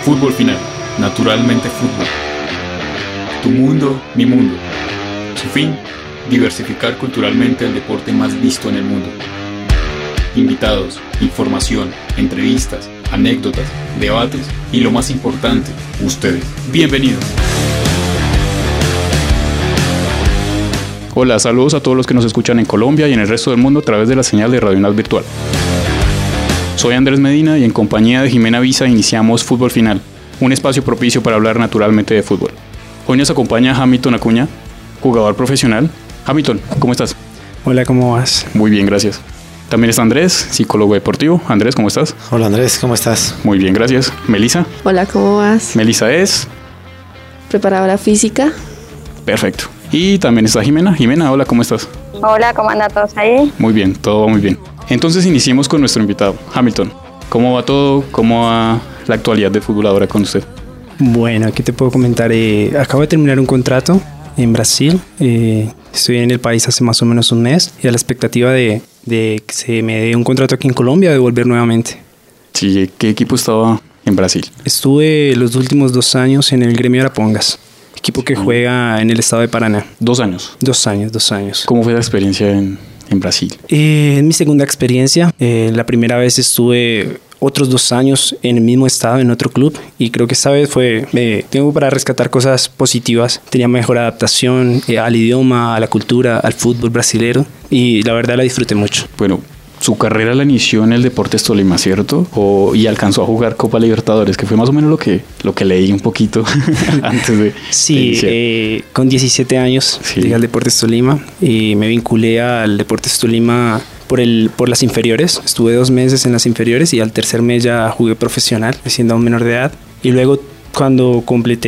Fútbol Final, naturalmente fútbol. Tu mundo, mi mundo. Su fin, diversificar culturalmente el deporte más visto en el mundo. Invitados, información, entrevistas, anécdotas, debates y lo más importante, ustedes. Bienvenidos. Hola, saludos a todos los que nos escuchan en Colombia y en el resto del mundo a través de la señal de Radio UNAS Virtual. Soy Andrés Medina y en compañía de Jimena Visa iniciamos Fútbol Final, un espacio propicio para hablar naturalmente de fútbol. Hoy nos acompaña Hamilton Acuña, jugador profesional. Hamilton, ¿cómo estás? Hola, ¿cómo vas? Muy bien, gracias. También está Andrés, psicólogo deportivo. Andrés, ¿cómo estás? Hola Andrés, ¿cómo estás? Muy bien, gracias. Melissa. Hola, ¿cómo vas? Melissa es... preparadora física. Perfecto. Y también está Jimena. Jimena, hola, ¿cómo estás? Hola, ¿cómo andan todos ahí? Muy bien, todo va muy bien. Entonces iniciemos con nuestro invitado, Hamilton. ¿Cómo va todo? ¿Cómo va la actualidad de fútbol ahora con usted? Bueno, ¿qué te puedo comentar? Acabo de terminar un contrato en Brasil. Estoy en el país hace más o menos un mes y a la expectativa de que se me dé un contrato aquí en Colombia, de volver nuevamente. Sí, ¿qué equipo estaba en Brasil? Estuve los últimos 2 años en el Grêmio Arapongas, equipo que juega en el estado de Paraná. 2 años. 2 años. ¿Cómo fue la experiencia en Brasil? Es mi segunda experiencia. La primera vez estuve otros 2 años en el mismo estado, en otro club, y creo que esta vez tengo para rescatar cosas positivas. Tenía mejor adaptación al idioma, a la cultura, al fútbol brasilero, y la verdad la disfruté mucho. Bueno, su carrera la inició en el Deportes Tolima, ¿cierto? Y alcanzó a jugar Copa Libertadores, que fue más o menos lo que leí un poquito antes de... Sí, con 17 años llegué al Deportes Tolima y me vinculé al Deportes Tolima por las inferiores. Estuve 2 meses en las inferiores y al tercer mes ya jugué profesional, siendo aún menor de edad. Y luego cuando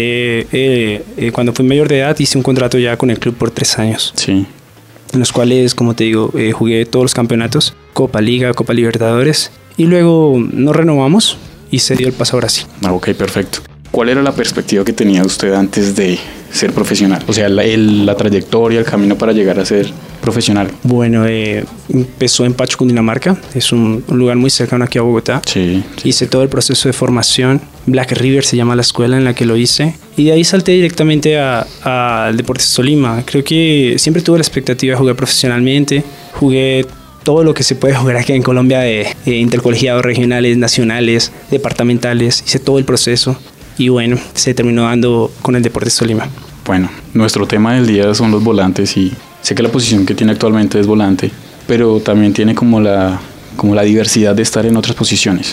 cuando fui mayor de edad, hice un contrato ya con el club por 3 años. Sí. En los cuales, como te digo, jugué todos los campeonatos, Copa Liga, Copa Libertadores, y luego nos renovamos y se dio el paso a Brasil. Ok, perfecto. ¿Cuál era la perspectiva que tenía usted antes de ser profesional? O sea, la trayectoria, el camino para llegar a ser profesional. Bueno, empezó en Pacho, Cundinamarca. Es un lugar muy cercano aquí a Bogotá. Sí. Hice todo el proceso de formación. Black River se llama la escuela en la que lo hice. Y de ahí salté directamente al Deportes Tolima. Creo que siempre tuve la expectativa de jugar profesionalmente. Jugué todo lo que se puede jugar aquí en Colombia de intercolegiados, regionales, nacionales, departamentales. Hice todo el proceso. Y bueno, se terminó dando con el Deportes Tolima. Bueno, nuestro tema del día son los volantes y sé que la posición que tiene actualmente es volante, pero también tiene como la diversidad de estar en otras posiciones.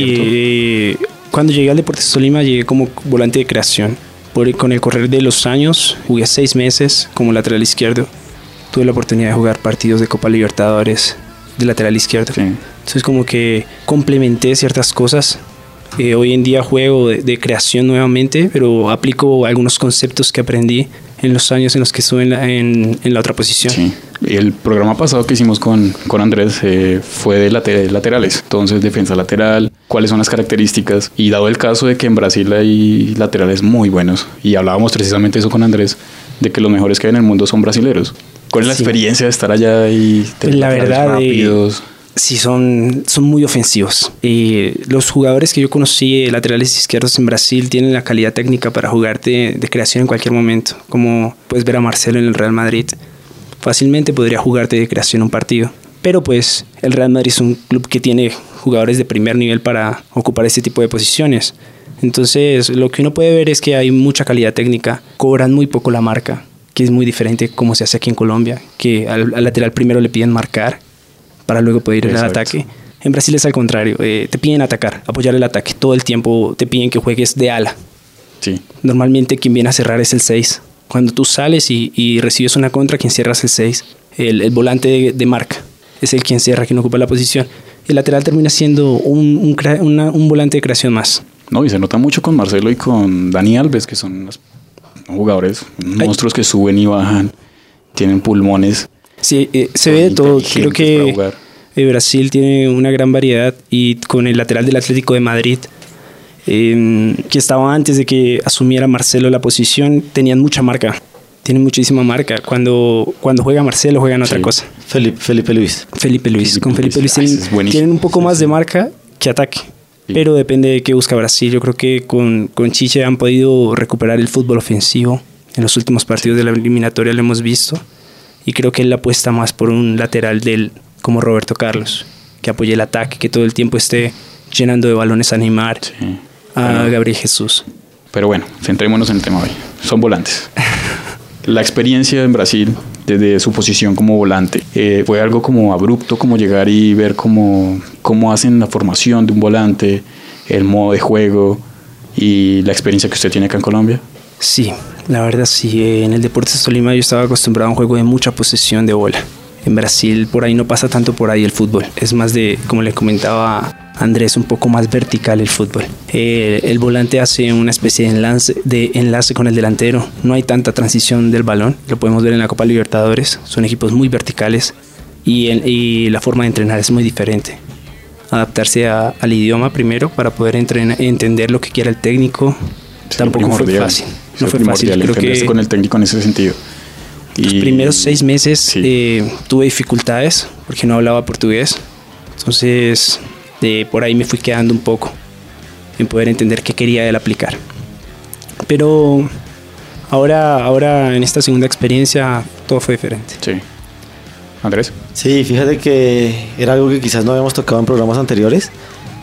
Sí, cuando llegué al Deportes Tolima llegué como volante de creación. Con el correr de los años jugué 6 meses como lateral izquierdo. Tuve la oportunidad de jugar partidos de Copa Libertadores de lateral izquierdo. Sí. Entonces como que complementé ciertas cosas. Hoy en día juego de creación nuevamente, pero aplico algunos conceptos que aprendí en los años en los que estuve en la otra posición. Sí. El programa pasado que hicimos con Andrés fue de laterales. Entonces, defensa lateral, cuáles son las características. Y dado el caso de que en Brasil hay laterales muy buenos, y hablábamos precisamente eso con Andrés, de que los mejores que hay en el mundo son brasileros. ¿Cuál es la experiencia de estar allá y tener la verdad, rápidos? Sí, son muy ofensivos. Los jugadores que yo conocí, laterales izquierdos en Brasil, tienen la calidad técnica para jugarte de creación en cualquier momento. Como puedes ver a Marcelo en el Real Madrid, fácilmente podría jugarte de creación un partido. Pero pues el Real Madrid es un club que tiene jugadores de primer nivel para ocupar este tipo de posiciones. Entonces lo que uno puede ver es que hay mucha calidad técnica, cobran muy poco la marca, que es muy diferente como se hace aquí en Colombia, que al lateral primero le piden marcar para luego poder ir al ataque. En Brasil es al contrario, te piden atacar, apoyar el ataque. Todo el tiempo te piden que juegues de ala. Sí. Normalmente quien viene a cerrar es el 6. Cuando tú sales y recibes una contra, quien cierra es el 6. El volante de marca es el quien cierra, quien ocupa la posición. El lateral termina siendo un volante de creación más. No, y se nota mucho con Marcelo y con Dani Alves, que son jugadores, monstruos que suben y bajan, tienen pulmones. Sí, se ve de todo. Creo que Brasil tiene una gran variedad, y con el lateral del Atlético de Madrid, que estaba antes de que asumiera Marcelo la posición, tenían mucha marca. Tienen muchísima marca. Cuando juega Marcelo juegan otra cosa. Felipe Luis. Con Felipe Luis tienen un poco más de marca que ataque. Sí. Pero depende de qué busca Brasil. Yo creo que con Chiche han podido recuperar el fútbol ofensivo. En los últimos partidos de la eliminatoria lo hemos visto. Y creo que él apuesta más por un lateral como Roberto Carlos, que apoye el ataque, que todo el tiempo esté llenando de balones a Neymar, Sí. a Gabriel Jesús. Pero bueno, centrémonos en el tema hoy. Son volantes. La experiencia en Brasil, desde su posición como volante, fue algo como abrupto, como llegar y ver cómo hacen la formación de un volante, el modo de juego y la experiencia que usted tiene acá en Colombia. Sí, la verdad sí. En el Deportes Tolima yo estaba acostumbrado a un juego de mucha posesión de bola. En Brasil por ahí no pasa tanto por ahí el fútbol. Es más de, como le comentaba Andrés, un poco más vertical el fútbol. El volante hace una especie de enlace con el delantero. No hay tanta transición del balón. Lo podemos ver en la Copa Libertadores. Son equipos muy verticales y la forma de entrenar es muy diferente. Adaptarse al idioma primero para poder entender lo que quiere el técnico. Sí, tampoco fue fácil. No fue fácil. Creo que con el técnico en ese sentido. Los primeros 6 meses sí. Tuve dificultades porque no hablaba portugués. Entonces por ahí me fui quedando un poco en poder entender qué quería él aplicar. Pero ahora en esta segunda experiencia todo fue diferente. Sí. Andrés. Sí, fíjate que era algo que quizás no habíamos tocado en programas anteriores.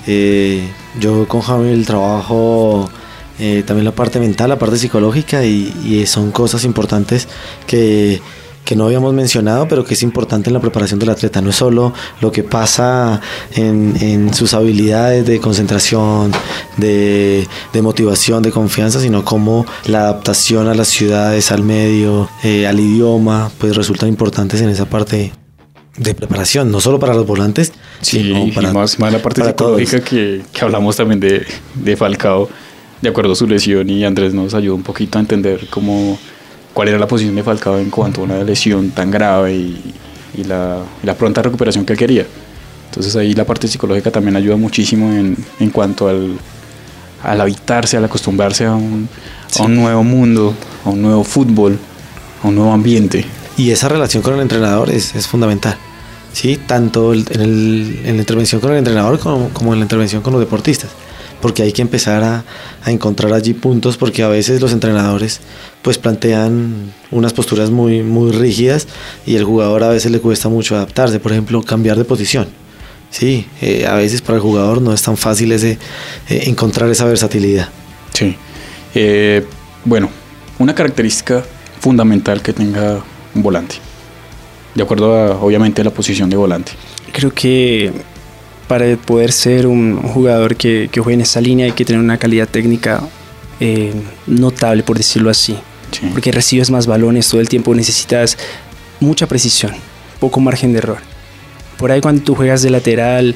Yo con Jamil trabajo también la parte mental, la parte psicológica y son cosas importantes que no habíamos mencionado, pero que es importante en la preparación del atleta. No es solo lo que pasa en sus habilidades de concentración, de motivación, de confianza, sino cómo la adaptación a las ciudades, al medio, al idioma, pues resultan importantes en esa parte de preparación, no solo para los volantes, sino para más la parte psicológica que hablamos también de Falcao, de acuerdo a su lesión, y Andrés nos ayudó un poquito a entender cuál era la posición de Falcao en cuanto a una lesión tan grave y la pronta recuperación que él quería. Entonces ahí la parte psicológica también ayuda muchísimo en cuanto al habitarse, al acostumbrarse a un nuevo mundo, a un nuevo fútbol, a un nuevo ambiente. Y esa relación con el entrenador es fundamental, ¿sí? Tanto en la intervención con el entrenador como en la intervención con los deportistas, porque hay que empezar a encontrar allí puntos, porque a veces los entrenadores pues plantean unas posturas muy, muy rígidas y el jugador a veces le cuesta mucho adaptarse. Por ejemplo, cambiar de posición, ¿sí? A veces para el jugador no es tan fácil encontrar esa versatilidad. Sí. Bueno, una característica fundamental que tenga un volante, de acuerdo obviamente a la posición de volante. Creo que para poder ser un jugador que juegue en esa línea hay que tener una calidad técnica notable, por decirlo así. Sí. Porque recibes más balones todo el tiempo, necesitas mucha precisión, poco margen de error. Por ahí cuando tú juegas de lateral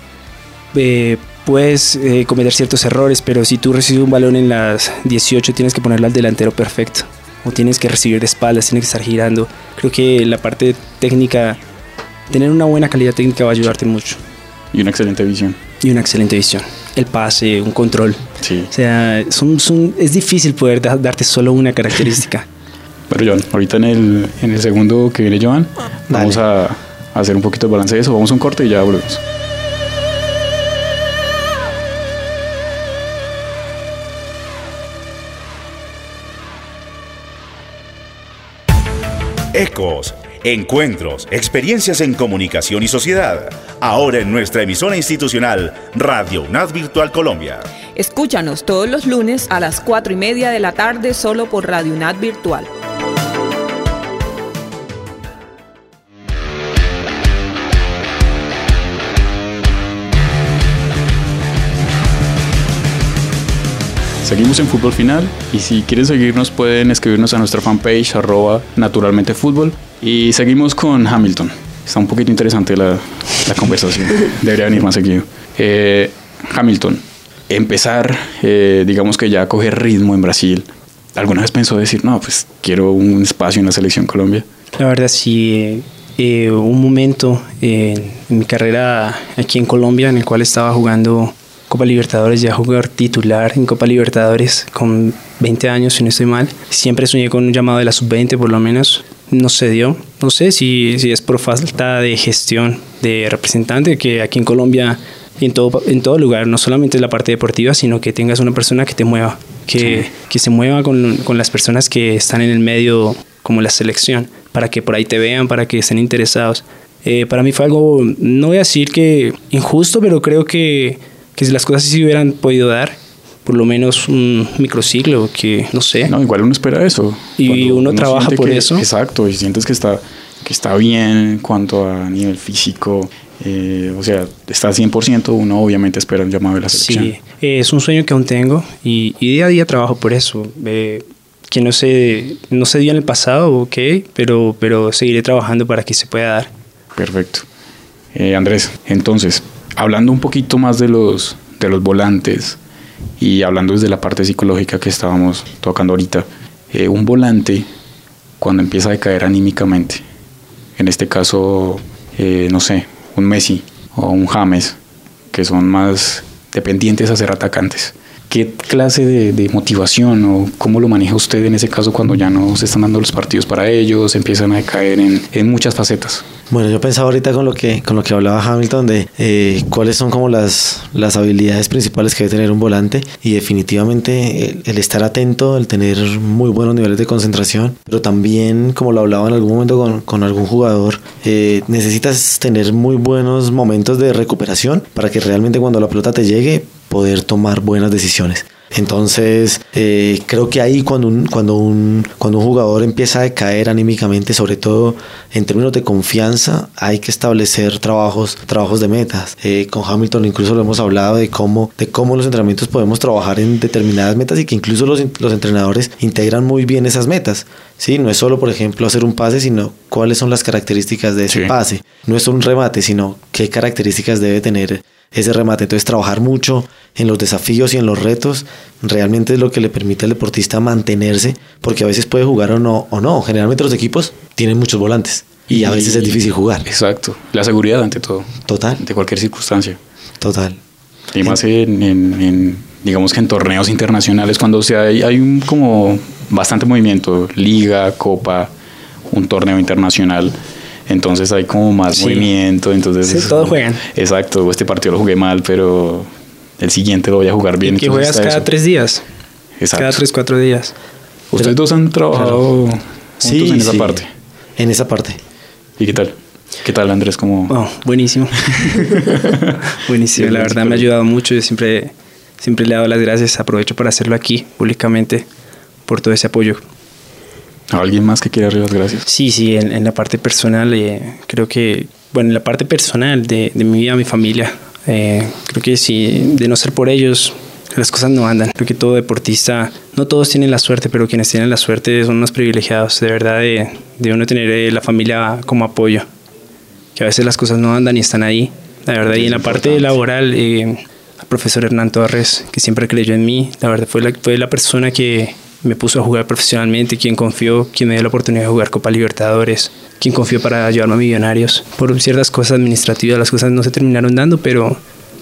puedes cometer ciertos errores, pero si tú recibes un balón en las 18 tienes que ponerlo al delantero perfecto, o tienes que recibir de espaldas, tienes que estar girando. Creo que la parte técnica, tener una buena calidad técnica va a ayudarte mucho. Y una excelente visión. Y una excelente visión. El pase, un control. Sí. O sea, es difícil poder darte solo una característica. Pero Joan, ahorita en el segundo que viene Joan, vamos a hacer un poquito de balance de eso. Vamos a un corte y ya volvemos. Ecos, encuentros, experiencias en comunicación y sociedad. Ahora en nuestra emisora institucional Radio UNAD Virtual Colombia. Escúchanos todos los lunes a las 4:30 de la tarde solo por Radio UNAD Virtual. Seguimos en Fútbol Final y si quieren seguirnos pueden escribirnos a nuestra fanpage @naturalmentefutbol y seguimos con Hamilton. Está un poquito interesante la conversación, debería venir más seguido. Hamilton, empezar, digamos que ya a coger ritmo en Brasil. ¿Alguna vez pensó decir, no, pues quiero un espacio en la Selección Colombia? La verdad sí, un momento en mi carrera aquí en Colombia en el cual estaba jugando Copa Libertadores, ya jugador titular en Copa Libertadores con 20 años, si no estoy mal. Siempre soñé con un llamado de la sub-20 por lo menos. No se dio. No sé si es por falta de gestión de representante, que aquí en Colombia Y en todo lugar, no solamente en la parte deportiva, sino que tengas una persona que te mueva, que se mueva con las personas que están en el medio, como la selección, para que por ahí te vean, para que estén interesados. Para mí fue algo, no voy a decir que injusto, pero creo que si las cosas sí se hubieran podido dar, por lo menos un microciclo, que no sé. No, igual uno espera eso. Y uno trabaja por eso. Exacto, y sientes que está bien en cuanto a nivel físico. O sea, está 100%, uno obviamente espera un llamado de la selección. Sí, es un sueño que aún tengo y día a día trabajo por eso. Que no se dio en el pasado, ok, pero seguiré trabajando para que se pueda dar. Perfecto. Andrés, entonces, hablando un poquito más de los volantes y hablando desde la parte psicológica que estábamos tocando ahorita, un volante cuando empieza a decaer anímicamente, en este caso, no sé, un Messi o un James, que son más dependientes a ser atacantes. ¿Qué clase de motivación o cómo lo maneja usted en ese caso cuando ya no se están dando los partidos para ellos, empiezan a decaer en muchas facetas? Bueno, yo pensaba ahorita con lo que hablaba Hamilton de cuáles son como las habilidades principales que debe tener un volante, y definitivamente el estar atento, el tener muy buenos niveles de concentración, pero también, como lo hablaba en algún momento con algún jugador, necesitas tener muy buenos momentos de recuperación para que realmente cuando la pelota te llegue poder tomar buenas decisiones. Entonces creo que ahí cuando un jugador empieza a decaer anímicamente, sobre todo en términos de confianza, hay que establecer trabajos de metas. Con Hamilton incluso lo hemos hablado de cómo los entrenamientos podemos trabajar en determinadas metas y que incluso los entrenadores integran muy bien esas metas. ¿Sí? No es solo, por ejemplo, hacer un pase, sino cuáles son las características de ese pase. No es solo un remate, sino qué características debe tener ese remate. Entonces, trabajar mucho en los desafíos y en los retos realmente es lo que le permite al deportista mantenerse, porque a veces puede jugar o no. Generalmente los equipos tienen muchos volantes y a veces es difícil jugar. Exacto. La seguridad ante todo. Total. De cualquier circunstancia. Total. Y más en digamos que en torneos internacionales, cuando hay un como bastante movimiento, liga, copa, un torneo internacional, entonces hay como más movimiento, entonces sí, todos juegan. Exacto, este partido lo jugué mal, pero el siguiente lo voy a jugar bien. Y que juegas cada 3 días. Exacto. Cada 3-4 días. Ustedes dos han trabajado juntos en esa parte. En esa parte. ¿Y qué tal? ¿Qué tal, Andrés? Buenísimo. Buenísimo, la verdad me ha ayudado mucho. Yo siempre le he dado las gracias. Aprovecho para hacerlo aquí públicamente por todo ese apoyo. ¿Alguien más que quiera darle las gracias? Sí, en la parte personal, creo que, en la parte personal de mi vida, mi familia, creo que sí, de no ser por ellos, las cosas no andan. Creo que todo deportista, no todos tienen la suerte, pero quienes tienen la suerte son unos privilegiados, de verdad, de uno tener la familia como apoyo, que a veces las cosas no andan y están ahí, la verdad. Y en la parte laboral, al profesor Hernán Torres, que siempre creyó en mí, la verdad fue la persona que me puso a jugar profesionalmente, quien confió, quien me dio la oportunidad de jugar Copa Libertadores, quien confió para llevarme a Millonarios. Por ciertas cosas administrativas las cosas no se terminaron dando, pero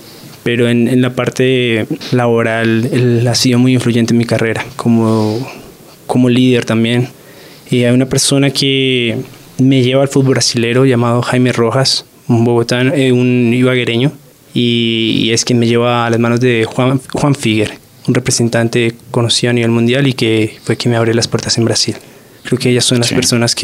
en la parte laboral él ha sido muy influyente en mi carrera, como líder también. Y hay una persona que me lleva al fútbol brasilero llamado Jaime Rojas, un bogotano, un ibaguereño, y es quien me lleva a las manos de Juan Figuer, un representante conocido a nivel mundial y que fue quien me abrió las puertas en Brasil. Creo que ellas son las personas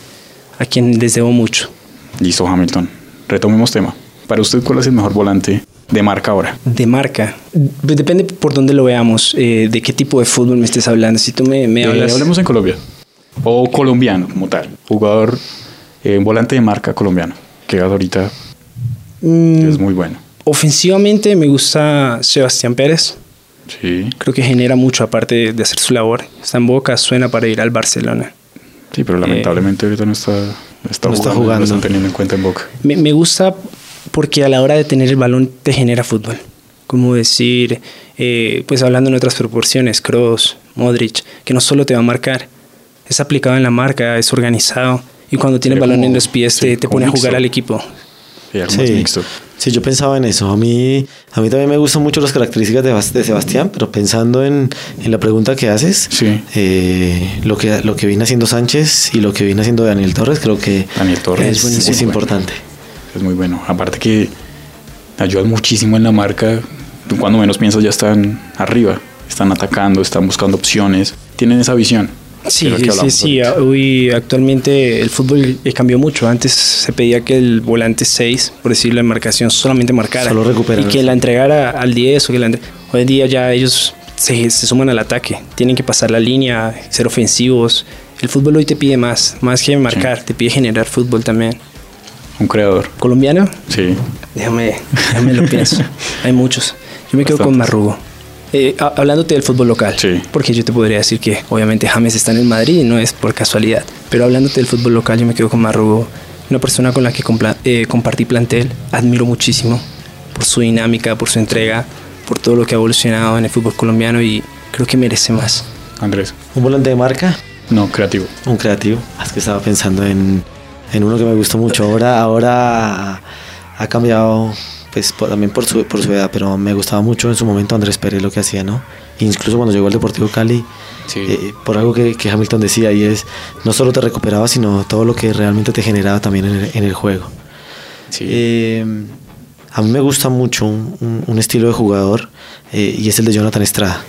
a quien les debo mucho. Listo, Hamilton. Retomemos tema. Para usted, ¿cuál es el mejor volante de marca ahora? De marca. Depende por dónde lo veamos, de qué tipo de fútbol me estés hablando. Si tú me hablas... Hablemos en Colombia. O colombiano, como tal. Jugador, volante de marca colombiano. Que ahorita es muy bueno. Ofensivamente me gusta Sebastián Pérez. Sí. Creo que genera mucho, aparte de hacer su labor. Está en Boca, suena para ir al Barcelona. Sí, pero lamentablemente ahorita no está jugando. No están teniendo en cuenta en Boca. Me gusta porque a la hora de tener el balón te genera fútbol. Como decir, pues hablando en otras proporciones, Kroos, Modric, que no solo te va a marcar, es aplicado en la marca, es organizado. Y cuando tiene el balón en los pies te pone a jugar al equipo. Sí, mixto. Sí, yo pensaba en eso. A mí también me gustan mucho las características de Sebastián, pero pensando en la pregunta que haces, lo que viene haciendo Sánchez y lo que viene haciendo Daniel Torres, creo que Daniel Torres es importante. Es muy bueno. Aparte que ayudan muchísimo en la marca. Tú cuando menos piensas ya están arriba, están atacando, están buscando opciones, tienen esa visión. Sí. Hoy actualmente el fútbol cambió mucho. Antes se pedía que el volante 6, por decirlo en marcación, solamente marcara. Solo recuperar. Y que la entregara al 10 o que hoy en día ya ellos se suman al ataque. Tienen que pasar la línea, ser ofensivos. El fútbol hoy te pide más que marcar, te pide generar fútbol también. Un creador. ¿Colombiano? Sí. Déjame lo pienso. Hay muchos. Yo me quedo con Marrugo. Hablándote del fútbol local, sí. Porque yo te podría decir que obviamente James está en el Madrid y no es por casualidad, pero hablándote del fútbol local yo me quedo con Marrugo, una persona con la que compartí plantel, admiro muchísimo por su dinámica, por su entrega, por todo lo que ha evolucionado en el fútbol colombiano y creo que merece más. Andrés. ¿Un volante de marca? No, creativo. Un creativo. Es que estaba pensando en uno que me gustó mucho. Ahora ha cambiado, pues también por su edad, pero me gustaba mucho en su momento Andrés Pérez lo que hacía, ¿no? Incluso cuando llegó al Deportivo Cali, sí. Por algo que Hamilton decía, y es, no solo te recuperaba, sino todo lo que realmente te generaba también en el juego. Sí. A mí me gusta mucho un estilo de jugador, y es el de Jonathan Estrada.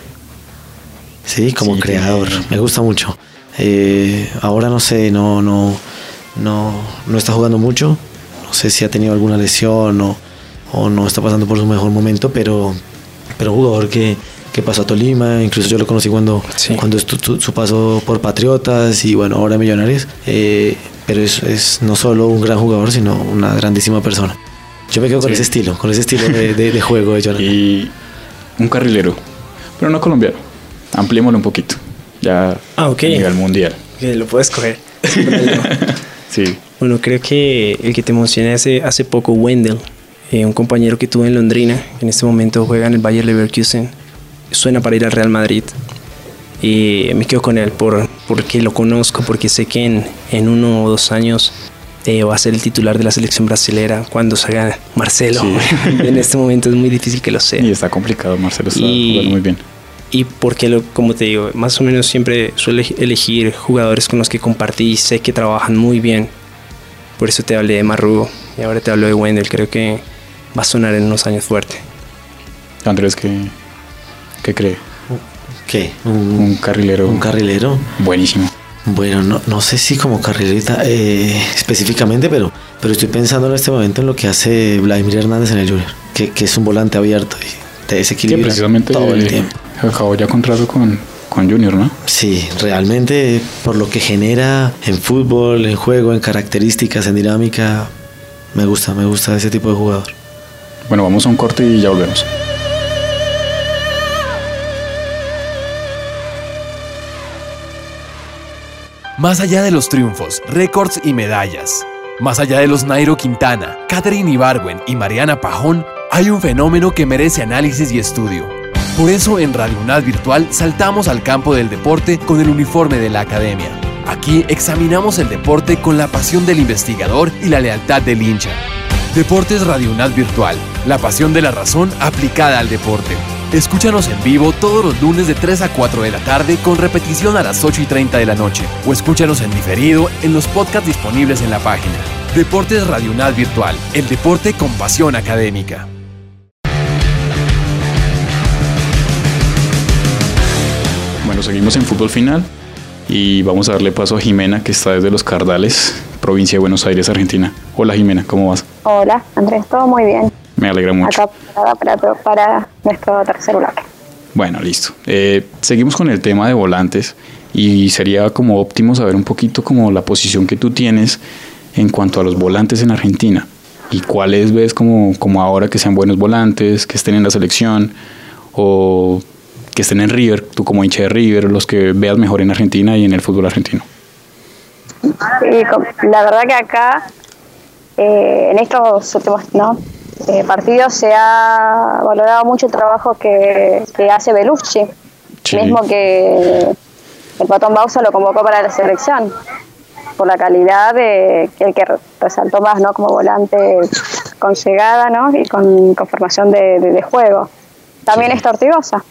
Sí, como creador, me gusta mucho. Ahora no sé, no está jugando mucho, no sé si ha tenido alguna lesión o no está pasando por su mejor momento, pero un jugador que pasó a Tolima, incluso yo lo conocí cuando su paso por Patriotas y bueno, ahora Millonarios, pero es no solo un gran jugador, sino una grandísima persona. Yo me quedo con ese estilo de juego de Jonathan. Y un carrilero, pero no colombiano, ampliémoslo un poquito, ya a nivel mundial. Que lo puedes coger. Sí. Bueno, creo que el que te mencioné hace poco, Wendell, un compañero que tuve en Londrina, que en este momento juega en el Bayer Leverkusen, suena para ir al Real Madrid. Y me quedo con él porque lo conozco, porque sé que en 1 o 2 años va a ser el titular de la selección brasilera cuando salga Marcelo. Sí. En este momento es muy difícil que lo sea. Y está complicado, Marcelo está jugando muy bien. Y porque, como te digo, más o menos siempre suelo elegir jugadores con los que compartí y sé que trabajan muy bien. Por eso te hablé de Marrugo y ahora te hablo de Wendell. Creo que va a sonar en unos años fuerte. Andrés, ¿qué cree? ¿Qué? Un carrilero. Un carrilero. Buenísimo. Bueno, no sé si como carrilero específicamente, pero estoy pensando en este momento en lo que hace Vladimir Hernández en el Junior, que es un volante abierto y te desequilibra que precisamente todo el tiempo. Acabó ya contrato con Junior, ¿no? Sí, realmente por lo que genera en fútbol, en juego, en características, en dinámica, me gusta ese tipo de jugador. Bueno, vamos a un corte y ya volvemos. Más allá de los triunfos, récords y medallas, más allá de los Nairo Quintana, Katherine Ibargüen y Mariana Pajón, hay un fenómeno que merece análisis y estudio. Por eso en Radio UNAD Virtual saltamos al campo del deporte con el uniforme de la academia. Aquí examinamos el deporte con la pasión del investigador y la lealtad del hincha. Deportes Radio UNAD Virtual, la pasión de la razón aplicada al deporte. Escúchanos en vivo todos los lunes de 3 a 4 de la tarde con repetición a las 8:30 de la noche o escúchanos en diferido en los podcasts disponibles en la página. Deportes Radio UNAD Virtual, el deporte con pasión académica. Bueno, seguimos en Fútbol Final y vamos a darle paso a Jimena, que está desde Los Cardales, provincia de Buenos Aires, Argentina. Hola Jimena, ¿cómo vas? Hola, Andrés, todo muy bien. Me alegra mucho. Acá para nuestro tercer bloque. Bueno, listo. Seguimos con el tema de volantes y sería como óptimo saber un poquito como la posición que tú tienes en cuanto a los volantes en Argentina y cuáles ves como ahora que sean buenos volantes, que estén en la selección o que estén en River, tú como hincha de River, los que veas mejor en Argentina y en el fútbol argentino. La verdad que acá en estos últimos partidos se ha valorado mucho el trabajo que hace Belucci, sí. Mismo que el Patón Bausa lo convocó para la selección por la calidad de el que resaltó más, ¿no? Como volante con llegada, ¿no? Y con formación de juego. También sí. Está Ortigosa,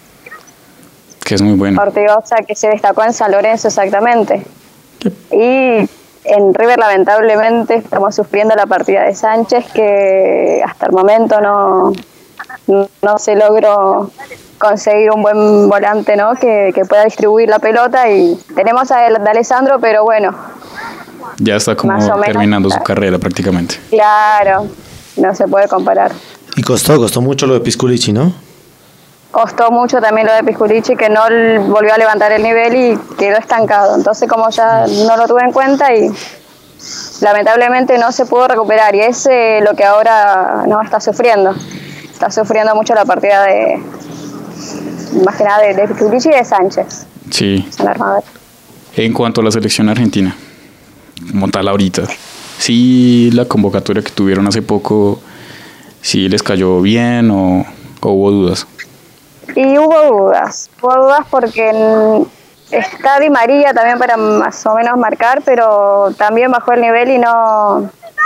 que es muy bueno. Ortigosa, que se destacó en San Lorenzo exactamente. Sí. Y En River lamentablemente estamos sufriendo la partida de Sánchez, que hasta el momento no se logró conseguir un buen volante, ¿no? que pueda distribuir la pelota, y tenemos a Alessandro, pero bueno, ya está como terminando su carrera prácticamente. Claro, no se puede comparar. Y costó mucho lo de Pisculichi, ¿no? Costó mucho también lo de Pisculichi, que no volvió a levantar el nivel y quedó estancado. Entonces, como ya no lo tuve en cuenta, y lamentablemente no se pudo recuperar, y es lo que ahora no está sufriendo. Está sufriendo mucho la partida más que nada de Pisculichi y de Sánchez. Sí. En cuanto a la selección argentina, como tal ahorita, sí, la convocatoria que tuvieron hace poco, sí les cayó bien o hubo dudas. Y hubo dudas porque está Di María también para más o menos marcar, pero también bajó el nivel y no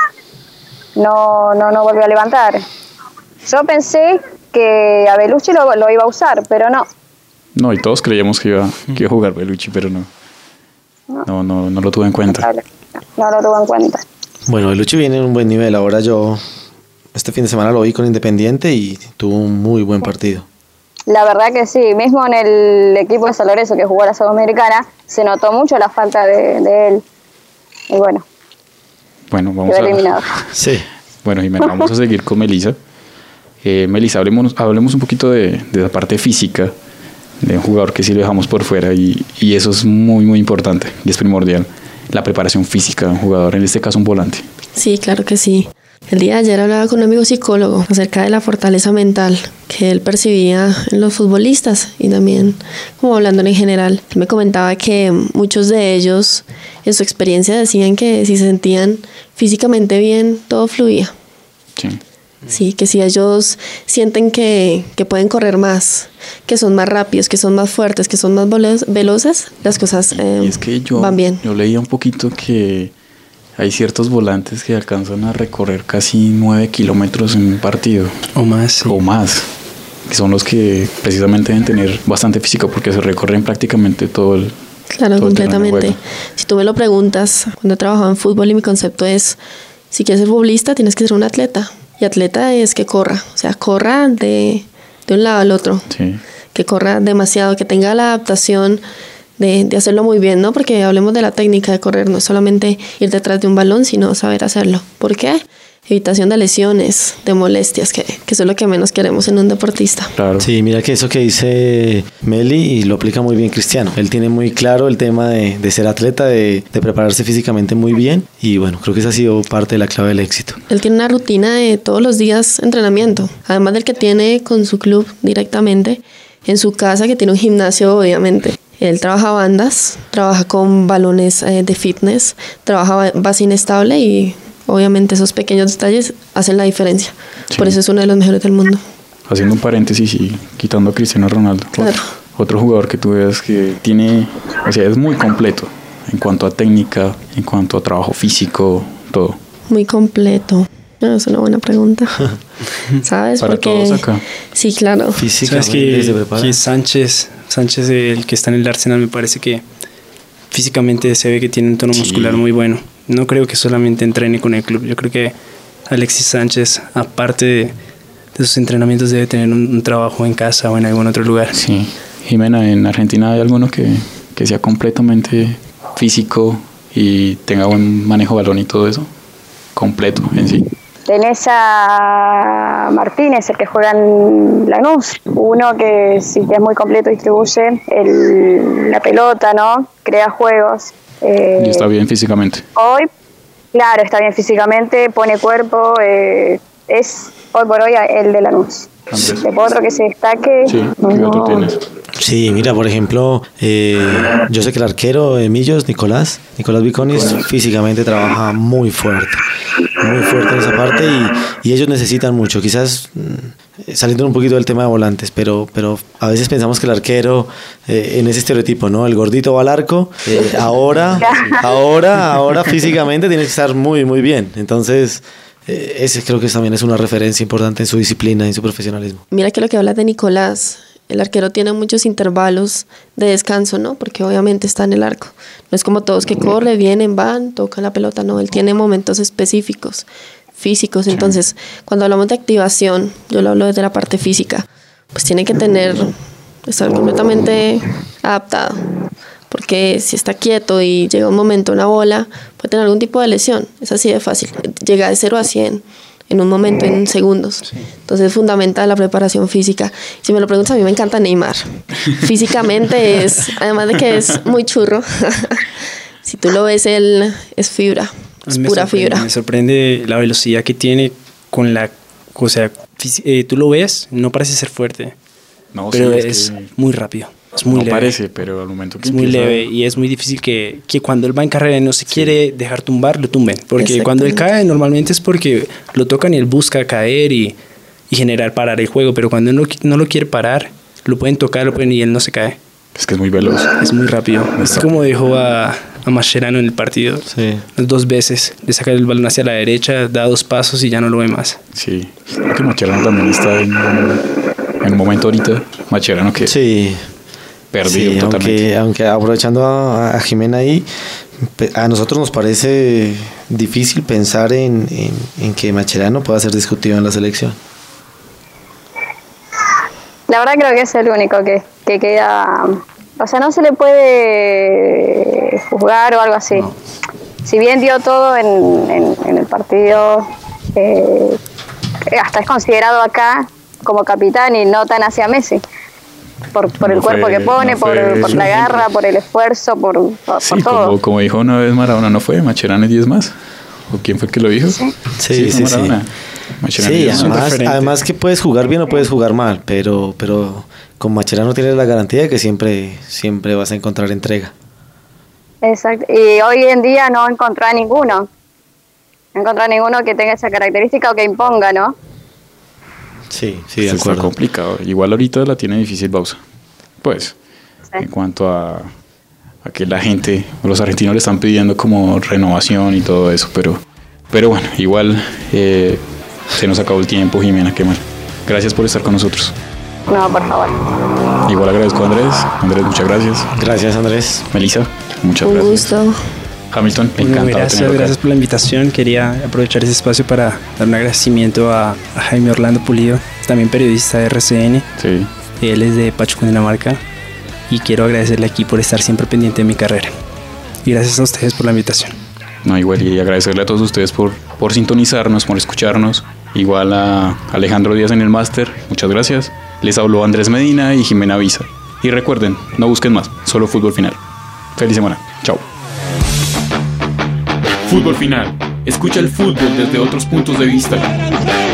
volvió a levantar. Yo pensé que a Bellucci lo iba a usar, pero no. No, y todos creíamos que iba a jugar Bellucci, pero no lo tuve en cuenta. No lo tuvo en cuenta. Bueno, Bellucci viene en un buen nivel. Ahora yo este fin de semana lo vi con Independiente y tuvo un muy buen partido. La verdad que sí, mismo en el equipo de San Lorenzo que jugó la Sudamericana, se notó mucho la falta de él. Y bueno, vamos quedó eliminado. Sí. Bueno, Jimena, vamos a seguir con Melissa. Melissa, hablemos un poquito de la parte física de un jugador que sí lo dejamos por fuera, y eso es muy, muy importante y es primordial. La preparación física de un jugador, en este caso un volante. Sí, claro que sí. El día de ayer hablaba con un amigo psicólogo acerca de la fortaleza mental que él percibía en los futbolistas y también como hablando en general. Él me comentaba que muchos de ellos en su experiencia decían que si se sentían físicamente bien, todo fluía. Sí. Sí, que si ellos sienten que pueden correr más, que son más rápidos, que son más fuertes, que son más veloces, las cosas y es que van bien. Yo leía un poquito que hay ciertos volantes que alcanzan a recorrer casi 9 kilómetros en un partido. O más. Sí. O más. Que son los que precisamente deben tener bastante físico porque se recorren prácticamente todo el... Claro, todo completamente. Si tú me lo preguntas, cuando he trabajado en fútbol y mi concepto es, si quieres ser futbolista tienes que ser un atleta. Y atleta es que corra, o sea, corra de un lado al otro. Sí. Que corra demasiado, que tenga la adaptación de hacerlo muy bien, ¿no? Porque hablemos de la técnica de correr, no es solamente ir detrás de un balón, sino saber hacerlo. ¿Por qué? Evitación de lesiones, de molestias, que eso es lo que menos queremos en un deportista. Claro. Sí, mira que eso que dice Meli y lo aplica muy bien Cristiano. Él tiene muy claro el tema de ser atleta, de prepararse físicamente muy bien, y bueno, creo que esa ha sido parte de la clave del éxito. Él tiene una rutina de todos los días entrenamiento, además del que tiene con su club directamente, en su casa que tiene un gimnasio obviamente. Él trabaja bandas, trabaja con balones de fitness, trabaja base inestable y obviamente esos pequeños detalles hacen la diferencia. Sí. Por eso es uno de los mejores del mundo. Haciendo un paréntesis y quitando a Cristiano Ronaldo. Claro. Otro jugador que tú veas que tiene, o sea, es muy completo en cuanto a técnica, en cuanto a trabajo físico, todo. Muy completo. No, es una buena pregunta. ¿Sabes? Para porque todos acá. Sí, claro. Físicamente se prepara. Que Sánchez, el que está en el Arsenal, me parece que físicamente se ve que tiene un tono muscular muy bueno. No creo que solamente entrene con el club. Yo creo que Alexis Sánchez, aparte de sus entrenamientos, debe tener un trabajo en casa o en algún otro lugar. Sí. Jimena, ¿en Argentina hay alguno que sea completamente físico y tenga buen manejo de balón y todo eso? Completo en sí. Tenés a Martínez, el que juega en Lanús, uno que sí que es muy completo, distribuye la pelota, ¿no? Crea juegos. Y está bien físicamente. Hoy, claro, está bien físicamente, pone cuerpo, es hoy por hoy el de Lanús. ¿De otro que se destaque? Sí, ¿qué otro tienes? Sí, mira, por ejemplo, yo sé que el arquero de Millos, Nicolás Viconis, físicamente trabaja muy fuerte en esa parte, y ellos necesitan mucho, quizás saliendo un poquito del tema de volantes, pero a veces pensamos que el arquero, en ese estereotipo, ¿no? El gordito va al arco, ahora físicamente tiene que estar muy, muy bien, entonces... ese creo que también es una referencia importante en su disciplina y en su profesionalismo. Mira que lo que hablas de Nicolás el arquero tiene muchos intervalos de descanso, ¿no? Porque obviamente está en el arco. No es como todos que corren, vienen, van, tocan la pelota, no. Él tiene momentos específicos, físicos. Entonces, cuando hablamos de activación, yo lo hablo desde la parte física, pues tiene que estar completamente adaptado. Porque si está quieto y llega un momento, una bola, puede tener algún tipo de lesión. Es así de fácil. Llega de 0 a 100 en un momento, en segundos. Entonces es fundamental la preparación física. Si me lo preguntas, a mí me encanta Neymar. Físicamente además de que es muy churro, si tú lo ves, él es fibra, es pura fibra. Me sorprende la velocidad que tiene con la... O sea, tú lo ves, no parece ser fuerte, No, pero sí, es muy rápido. Es muy no leve. parece, pero al momento que es muy leve y es muy difícil que cuando él va en carrera y no se quiere dejar tumbar, lo tumben. Porque cuando él cae normalmente es porque lo tocan y él busca caer y parar el juego. Pero cuando él no lo quiere parar, lo pueden tocar y él no se cae. Es que es muy veloz. Es muy rápido. Es como dejó a Mascherano en el partido. Sí. 2 veces. Le saca el balón hacia la derecha, da 2 pasos y ya no lo ve más. Sí. Creo que Mascherano también está en un momento ahorita. Mascherano que... Sí. Perdido sí, totalmente. aunque aprovechando a Jimena ahí, a nosotros nos parece difícil pensar en que Mascherano pueda ser discutido en la selección. La verdad creo que es el único que queda, o sea, no se le puede juzgar o algo así. No. Si bien dio todo en el partido, hasta es considerado acá como capitán y no tan hacia Messi. Por el cuerpo que pone, por la garra, por el esfuerzo, por todo. Como dijo una vez Maradona, ¿no fue? Mascherano 10 más. ¿O quién fue que lo dijo? Sí. Sí, además que puedes jugar bien o puedes jugar mal, pero con Mascherano tienes la garantía de que siempre vas a encontrar entrega. Exacto. Y hoy en día no encontré a ninguno. No encontré a ninguno que tenga esa característica o que imponga, ¿no? Sí, de acuerdo. Está complicado. Igual ahorita la tiene difícil Bauza. Pues, en cuanto a que la gente, los argentinos le están pidiendo como renovación y todo eso, pero bueno, igual se nos acabó el tiempo, Jimena, qué mal. Gracias por estar con nosotros. No, por favor. Igual agradezco a Andrés. Andrés, muchas gracias. Gracias, Andrés. Melissa, muchas gracias. Un gusto. Hamilton, encantado. Gracias por la invitación. Quería aprovechar ese espacio para dar un agradecimiento a Jaime Orlando Pulido, también periodista de RCN. Sí. Él es de Pachuca, Dinamarca. Y quiero agradecerle aquí por estar siempre pendiente de mi carrera. Y gracias a ustedes por la invitación. No, igual, y agradecerle a todos ustedes por sintonizarnos, por escucharnos. Igual a Alejandro Díaz en el máster, muchas gracias. Les habló Andrés Medina y Jimena Visa. Y recuerden, no busquen más, solo Fútbol Final. Feliz semana. Chao. Fútbol Final. Escucha el fútbol desde otros puntos de vista.